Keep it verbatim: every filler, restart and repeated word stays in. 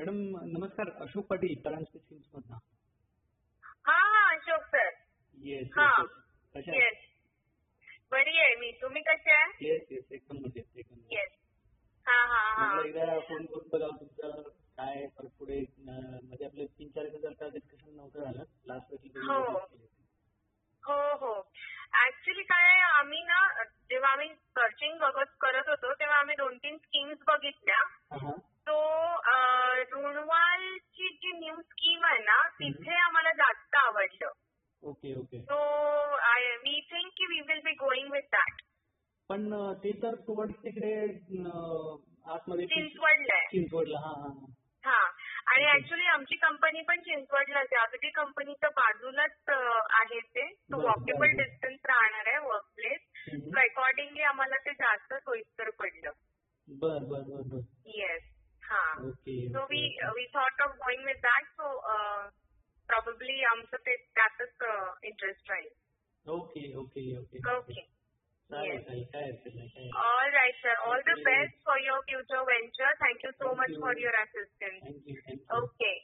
Madam नमस्कार. Ashok Patil Paranjpe schemes मधनं. हा हा अशोक सर. येस हा कशा येस बरी आहे मी. तुम्ही कसे आहे? येस येस एकदम मजेत एकदम. येस. हा हा हा म्हटलं एकदा फोन करून बघा तुमचं काय परत पुढे अं, म्हणजे आपलं तीन चार दिवस का डिस्कशन नव्हतं झालं लास्ट वीक. हो हो हो ऍक्च्युली काय आहे, आम्ही ना जेव्हा आम्ही सर्चिंग बघत करत होतो तेव्हा आम्ही दोन तीन स्कीम्स बघितल्या. तो रुणवालची जी न्यू स्कीम आहे ना तिथे आम्हाला जास्त आवडलं. Okay okay. So I we think की we will be going with that. पण अं, ते तर टुवर्ड्स तिकडे अं, आतमध्ये चिंचवडला आहे. चिंचवडला. हा हा हा आणि ऍक्च्युली आमची कंपनी पण चिंचवडलाच आहे. अगदी कंपनीच्या बाजूलाच अं, आहे ते. तो बरं, वॉकेबल बरं. डिस्टन्स राहणार आहे work place. Hmm. So accordingly आम्हाला ते जास्त सोयीस्कर पडलं. बर बर बर बर. येस. हा okay so we okay we thought of going with that. So probably आमचं ते त्यातच इंटरेस्ट राहील. Okay okay okay. ओके. चालेल Yes. चालेल काय हरकत नाही काय. All right, sir. All the Okay. best for your future venture. Thank you so Thank much you. for your assistance. Thank you thank you. Okay.